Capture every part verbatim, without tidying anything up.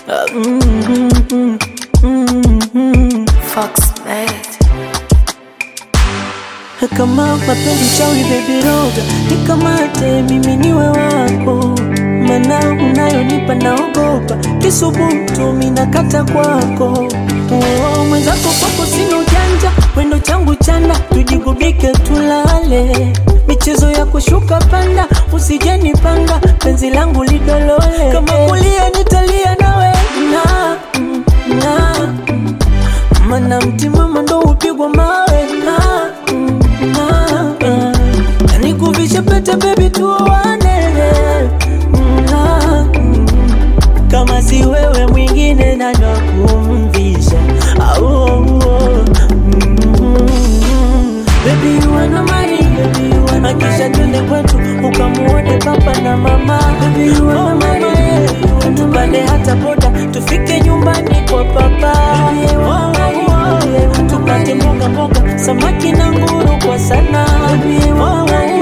mm-hmm, mm-hmm. Foxmate. Kama mapenzi chawi baby roga, nikamate mimi niwe wako. Mana unayonipa naogopa, kisubutu mimi nakata kwako. Oh, mwenzako kwako sina ujanja, wendo changu chanda, tujigubike tulale. Michezo ya kushuka panda, usije nipanga, penzi langu lidolole. Kama kulia nitalia nawe na, na mana mtima ndo upigwa mawe na, na, na nikuvishe pete baby tuoane na, kama si wewe mwingine na nakumvisha au oh, oh. Mm-hmm. Baby you wanna marry, baby you wanna kisha twende kwetu ukamuone papa na mama. Baby you wanna marry, tupande hata boda tufike nyumbani kwa papa. Baby you wanna marry, tupate mboga mboga samaki na nguru kwa sana. Baby you wanna marry,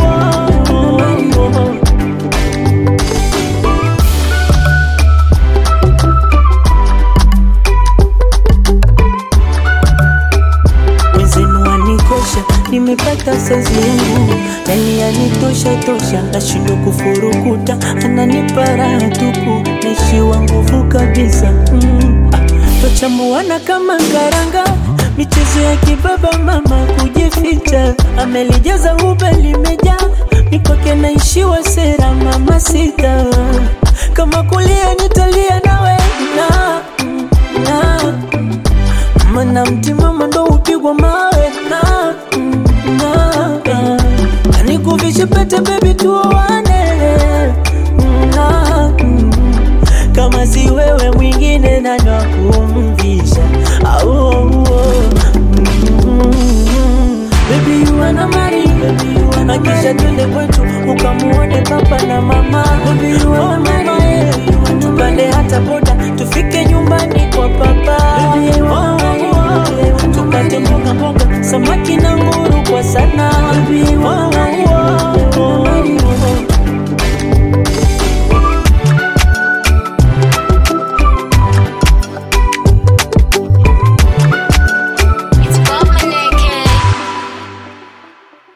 nimepata saizi yangu, yani yanitosha tosha, nashindwa kufurukuta, ananipa raha tupu, naishiwa nguvu kabisa. mm. ah, Tochambuana kama karanga, michezo ya kibaba mama kujificha, amelijaza ube limejaa, mikwake naishiwa sera mama sita. Kama kulia nitalia nawe na, na mana mtima ndo upigwa mawe na, na nikuvishe pete baby tuoane na, kama si wewe mwingine na nakumvisha au oh, oh. Mm-hmm. Baby you wanna marry, baby you wanna kisha twende kwetu ukamuone papa na mama. Baby you wanna marry, tupande hata boda tufike nyumbani kwa papa. Baby